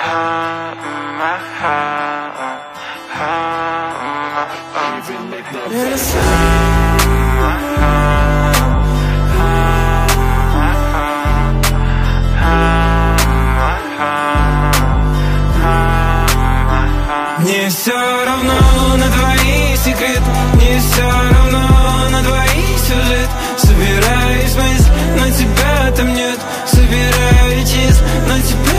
Мне все равно на твои секреты, мне все равно на твои сюжеты. Собираюсь мысль, но тебя там нет. Собираю чист, но тебя